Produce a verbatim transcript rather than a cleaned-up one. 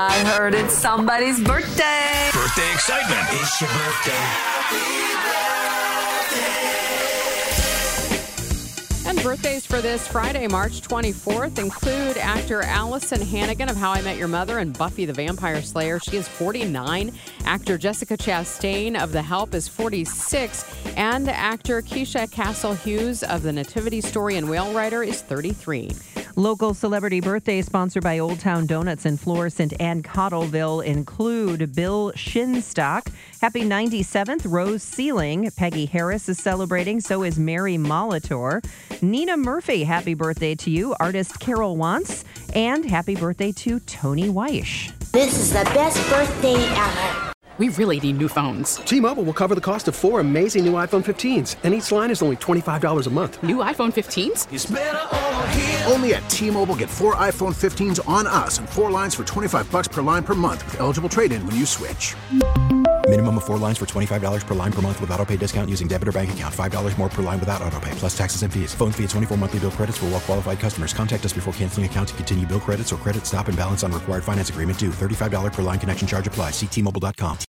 I heard it's somebody's birthday. Birthday excitement. It's your birthday. And birthdays for this Friday, March twenty-fourth, include actor Allison Hannigan of How I Met Your Mother and Buffy the Vampire Slayer. She is forty-nine. Actor Jessica Chastain of The Help is forty-six. And actor Keisha Castle-Hughes of The Nativity Story and Whale Rider is thirty-three. Local celebrity birthdays sponsored by Old Town Donuts in Florissant and Cottleville include Bill Shinstock. Happy ninety-seventh, Rose Sealing. Peggy Harris is celebrating. So is Mary Molitor. Nina Murphy, happy birthday to you. Artist Carol Wantz. And happy birthday to Tony Weish. This is the best birthday ever. We really need new phones. T-Mobile will cover the cost of four amazing new iPhone fifteens, and each line is only twenty-five dollars a month. New iPhone fifteens? It's better over here. Only at T-Mobile, get four iPhone fifteens on us and four lines for twenty-five bucks per line per month with eligible trade-in when you switch. Minimum of four lines for twenty-five dollars per line per month with autopay discount using debit or bank account. five dollars more per line without autopay, plus taxes and fees. Phone fee at twenty-four monthly bill credits for well-qualified customers. Contact us before canceling account to continue bill credits or credit stop and balance on required finance agreement due. thirty-five dollars per line connection charge applies. See T Mobile dot com.